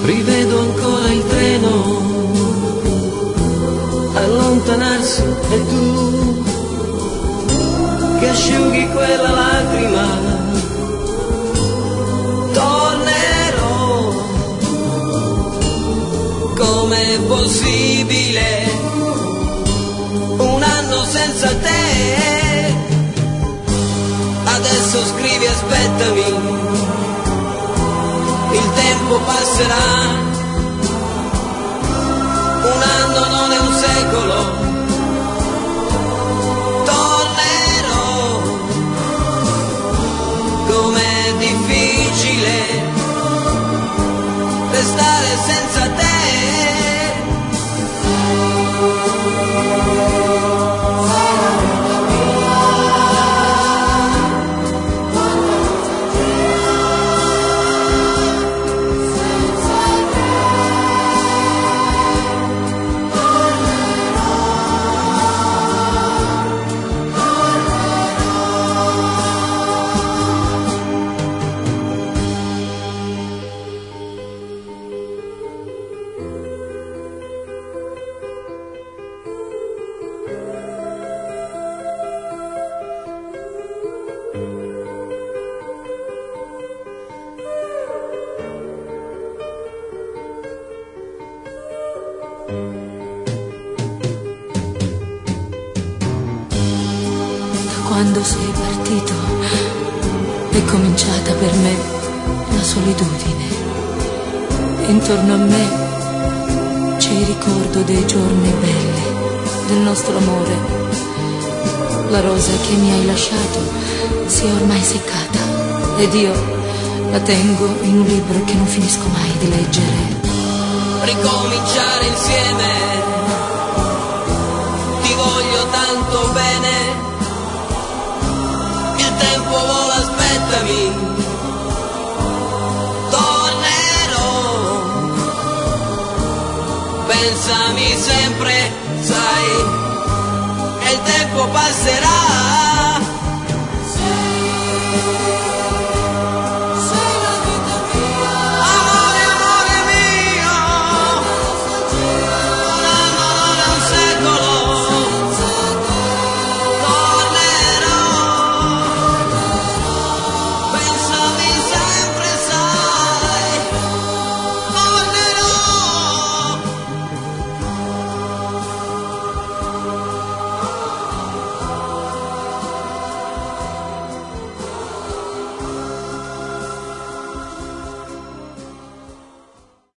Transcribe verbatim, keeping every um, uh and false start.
Rivedo ancora il treno allontanarsi e tu che asciughi quella lacrima. Tornerò, com'è possibile un anno senza te? Adesso scrivi aspettami, il tempo passerà, un anno non è un secolo, tornerò, com'è difficile restare senza te. Quando sei partito è cominciata per me la solitudine. Intorno a me c'è il ricordo dei giorni belli, del nostro amore. La rosa che mi hai lasciato si è ormai seccata ed io la tengo in un libro che non finisco mai di leggere. Ricominciare insieme, ti voglio tanto bene. Il tempo vola, aspettami, tornerò, pensami sempre, sai, e il tempo passerà.